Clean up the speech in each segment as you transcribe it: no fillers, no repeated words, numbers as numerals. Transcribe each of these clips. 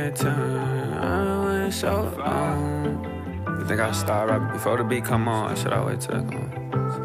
can't turn. I went so long. You think I should start rapping before the beat come on? Or should I wait till it come on?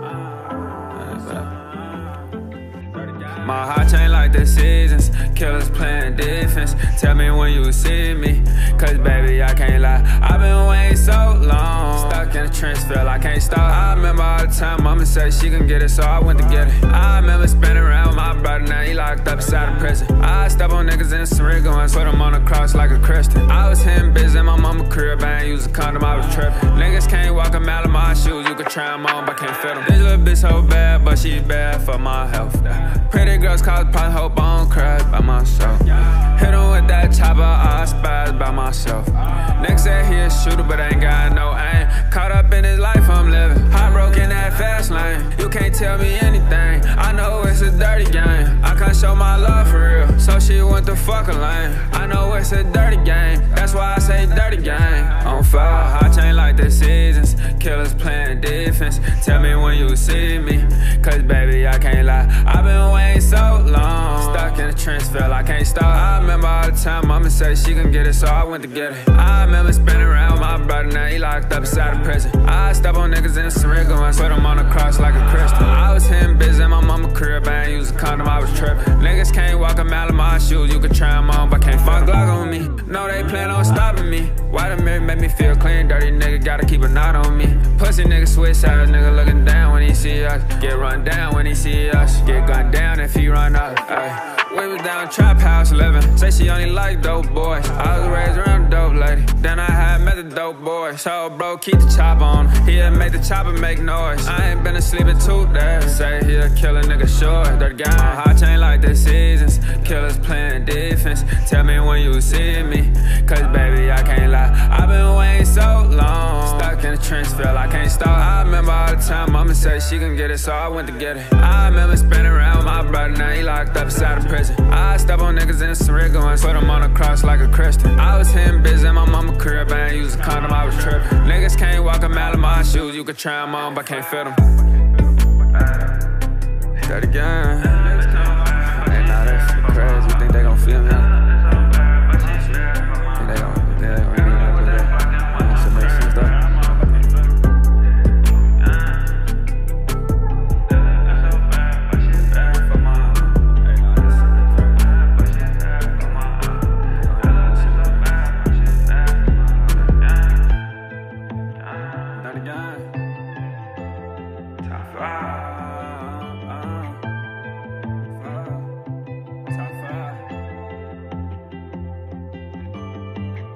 My heart changed like the seasons. Killers playing defense. Tell me when you see me, cause baby I can't lie, I've been waiting so long. Stuck in the trench, feel I can't stop. I remember all the time mama said she can get it, so I went to get it. I remember spinning around with my brother, now he locked up inside the prison. I step on niggas in the Syringa and put them on the cross like a Christian. I was hitting biz in my mama crib, I ain't use a condom, I was tripping. Niggas can't walk a mile in my shoes, you could try them on but can't fit them. This little bitch so bad, but she bad for my health. Pretty girls cause probably hope I don't cry by myself. Hit him with that chopper, I spaz by myself. Nigga said he a shooter, but I ain't got no aim. Caught up in his life I'm living, heartbroken in that fast lane. You can't tell me anything, I know it's a dirty game. I can't show my love for real, so she went to fucking lane. I know it's a dirty game, that's why I say dirty game. On fire, hot chain like the seasons. Killers playing defense. Tell me when you see me, cause baby I can't lie, I've been waiting so long. Stuck in the trench, feel I can't stop. I remember all the time mama said she can get it, so I went to get it. I remember spinning around with my brother, now he locked up inside the prison. I step on niggas in the Syringa and put them on the cross like a Christian. I was hitting biz in my mama crib, I ain't use a condom, I was tripping. Niggas can't walk a mile in my shoes, you could try them on but can't find Glock on me. No, they plan on stopping me. Why the mirror make me feel clean? Dirty nigga gotta keep a knot on me. Pussy nigga switch out, nigga looking down when he see us. Get run down when he see us. Get gunned down if he run up. Ay. We was down trap house living. Say she only like dope boys. I was raised around a dope lady. Then I had met the dope boy. So bro, keep the chop on. He'll make the chopper make noise. I ain't been asleep in 2 days. Say he'll kill a nigga short. Dirty guy. My heart chain like the seasons. Killers playing defense. Tell me when you see me, cause baby I can't lie, I've been waiting so long. Stuck in the trench, feel I can't stop. I remember all the time mama said she can get it, so I went to get it. I remember spinning around with my brother, now he locked up inside the prison. I step on niggas in the Syringa and put them on the cross like a Christian. I was hitting biz in my mama crib, I ain't use a condom, I was tripping. Niggas can't walk a mile in my shoes, you could try them on but can't fit them. That again. Ain't not that shit crazy.